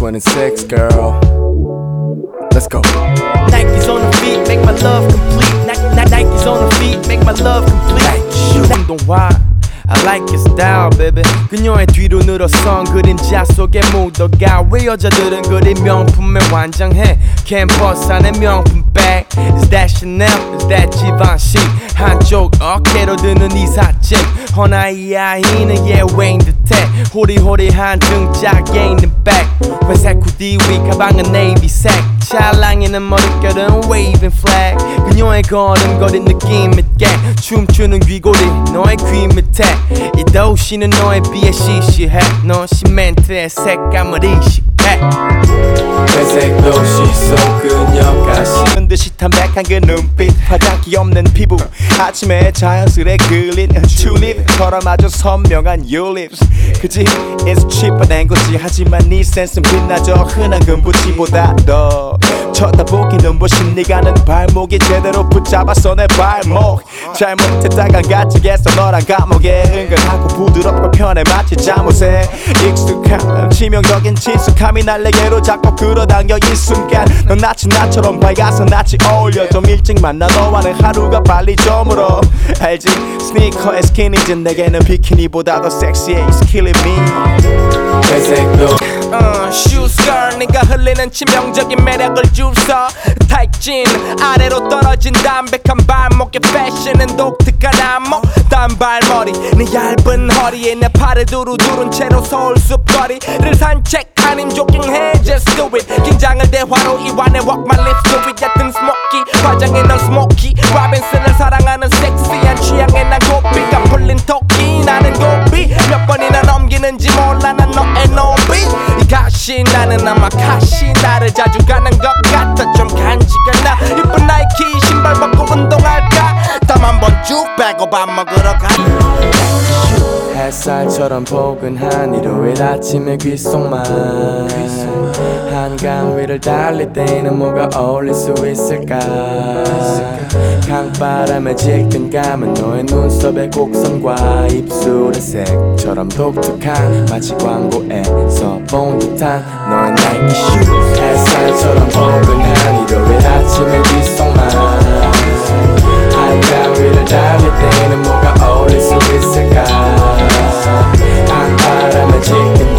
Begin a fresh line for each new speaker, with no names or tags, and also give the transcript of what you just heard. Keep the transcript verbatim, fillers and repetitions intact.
twenty-six, girl. Let's go.
Nikes on the feet make my love complete. Ni- Ni- Nikes on the feet make my love complete. 운동화 I like your style, baby. 그녀의 뒤로 늘어선 그림자 속에 묻어가. 왜 여자들은 그리 명품에 환장해? 캠퍼스 안에 명품 bag. Is that Chanel? Is that Givenchy? 한쪽 어깨로 드는 이 사진 허나이 아이는 예외인 듯해. 호리호리한 등짝에 있는 백. 회색 후디 위 가방은 네이비색. 찰랑이는 머릿결은 waving flag. 그녀의 걸음걸이 느낌 있게 춤추는 귀고리 너의 귀 밑에. 이 도시는 너에 비해 시시해. 넌 시멘트의 색감을 인식해.
회색 도시 속 그녀가
식은 듯이 담백한 그 눈빛 화장기 없는 피부 아침에 자연스레 그린 튤립 걸어마저 선명한 your lips 그지 it's cheaper than 거지 하지만 네 센스는 빛나죠 흔한 금붙이보다 더 쳐다보기 눈부신 네가 는 발목이 제대로 붙잡았어 내 발목 잘못했다간 가치겠어 너란 감옥에 은근하고 부드럽고 편해 마치 잠옷에 익숙한 치명적인 친숙함이 날 내게로 자꾸 끌어당겨 이 순간 넌 마치 나처럼 밝아서 낯이 어울려 좀 일찍 만나 너와는 하루가 빨리 저물어 알지 스니커에 스키니진 내게는 비키니보다 더 섹시해 It's killing me
회색도
uh, shoes girl 네가 흘리는 치명적인 매력을 주서 타이진 아래로 떨어진 담백한 발목의 패션은 독특한 안목 단발머리 네 얇은 허리에 내 팔을 두루두른 채로 서울 숲거리를 산책 아님 조깅해 just do it 긴장을 대화로 이완해 walk my lips to it 얕은 스모키 화장에 넌 스모키 로빈슨을 사랑하는 섹시한 취향에 난 고삐가 풀린 토끼 나는 고삐 몇 번이나 넘기는지 몰라 난 너의 노비 이 가시 나는 아마 가시 나를 자주 가는 것 같아 좀 간지가 나 이쁜 나이키 신발 벗고 운동할까 땀 한 번 쭉 빼고 밥 먹으러 가
햇살처럼 포근한 일요일 아침의 귓속말 한강 위를 달릴 때는 뭐가 어울릴 수 있을까 강바람에 질끈 감은 너의 눈썹의 곡선과 입술의 색처럼 독특한 마치 광고에서 본 듯한 너의 나이키 슈 햇살처럼 포근한 일요일 아침의 귓속말 한강 위를 달릴 때는 뭐가 어울릴 수 있을까 강바람에 질끈